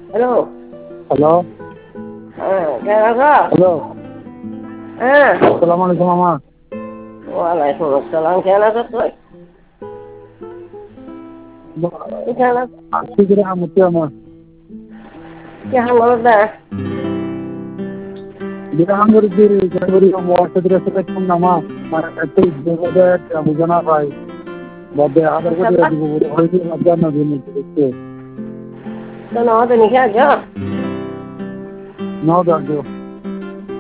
Hello. Hello. হ্যাঁ, কেমন আছো? হ্যালো। হ্যাঁ। আসসালামু আলাইকুম মামা। ওয়ালাইকুম আসসালাম। কেমন আছো তুই? তুই কেমন আছো? ঠিক রে আমতি আমার। কেমন বলো দা? বিরাম করে দিই জানুয়ারি মহাসের সাথে কোন নামা একটু বুঝানা ভাই বদে আধার করে সাতটা? দিব বলে হইছে জানা দিন দেখতে তো নয় তো নিখে আছো? নাও দাও